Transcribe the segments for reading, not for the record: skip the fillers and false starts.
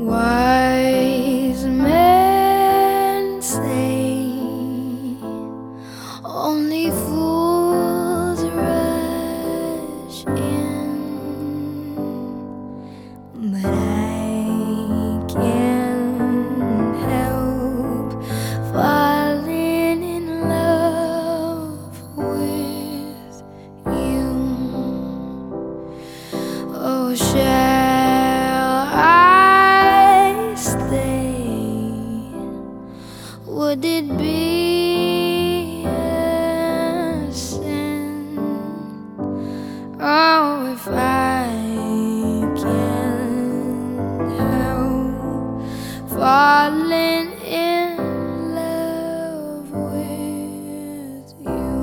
Wise men say only fools rush in, but I can't help falling in love with you. Oh, shall I stay? Would it be a sin? Oh, if I can't help falling in love with you.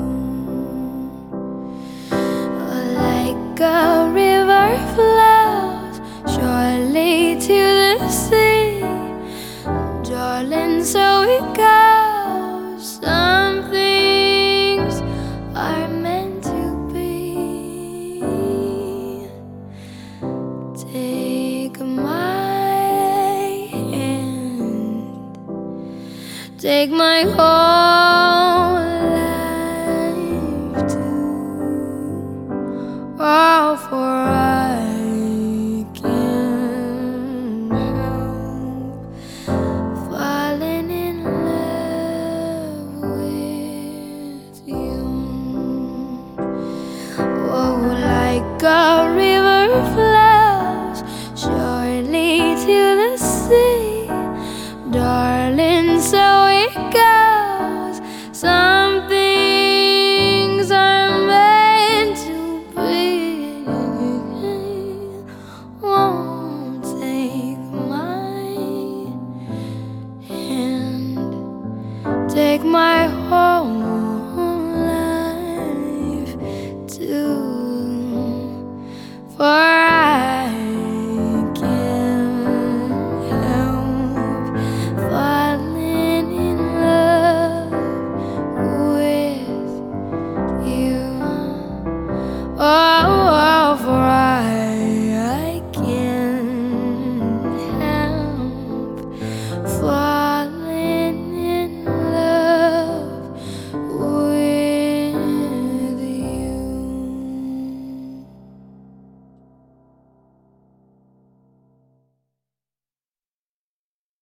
Like a river flows surely to the sea, darling, so it goes. Some things are meant to be. Take my hand, take my heart.